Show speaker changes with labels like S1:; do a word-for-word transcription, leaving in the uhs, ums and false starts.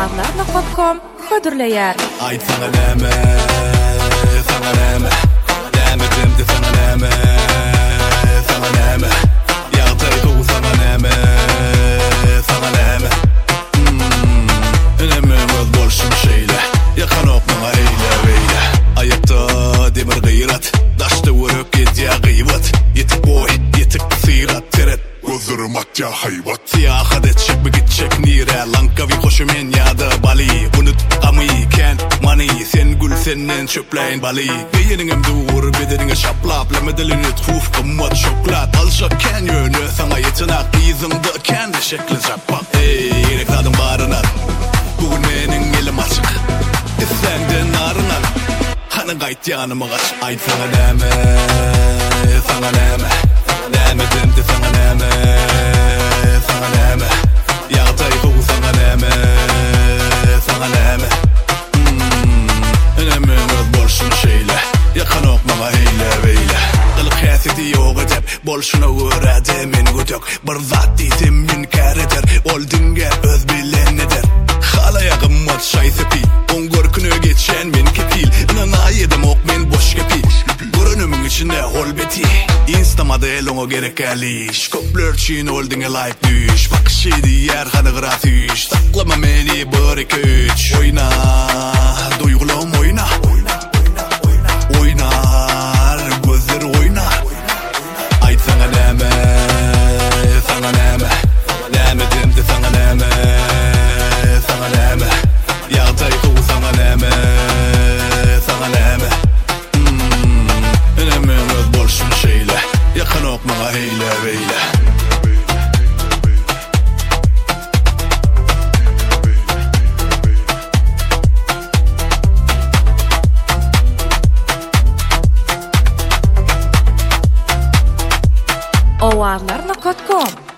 S1: Oazlar nokta com hödürleýär.
S2: Aýt saňa näme, saňa näme, nämedim saňa näme, saňa näme, ýagdaý gowy saňa näme, saňa näme. Önemli öz bolşum şeýle, ýakan okmaňa eýle beýle. Aýakda demir gyýrat, daşdy wörek edýä gyýbat. Ýetip boy, ýetip syrat teret. Gözlerim atya hayvat. Siyahat etçek mi gitçek nire. Lankavi hoşumen ya da Bali. Unut amı ken mani. Sen gül senden çöpleyin Bali. Beyningem dur bedenine şaplap. Lemedilin etkuf kımmat şoklat. Alşak ken yönü sana yetenak. İzimde kendi şekli şapak. Ey rekladım barınar. Bugün menin elim açık. Senden arınar. Hanı gayt yanıma kaç. Ayt sana näme, sana näme, nämedim de sana näme, sana näme, ýagdaý gowy sana näme, sana näme. Önemli öz bolşun şeýle, ýakan okmaňa eýle beýle. Gylyk häsidi ýok edip, bolşuna görä men götök. Bir zat diýsem min kär eder, ol diňe öz bilen eder. Halaya gymmat şaýsepi, on görküne geçen men kepil. Ynana ýedem ok men boş kepi. Görünümün içinde hol beti. Instamada elonga gerek äliş. Köpler çiğin holdinge like düş. Bakışıydı yer hanı grafüş. Saklama meni bir iki üç. Oyna, duygulum oyna. Oynar, gözleri oynar. Ayt sana näme, sana näme, nämedim de sana näme, sana näme, ýagdaý gowy sana näme, sana näme. Önemli öz bolşun şeýle, ýakan okmaňa eýle beýle.
S1: Oazlar nokta com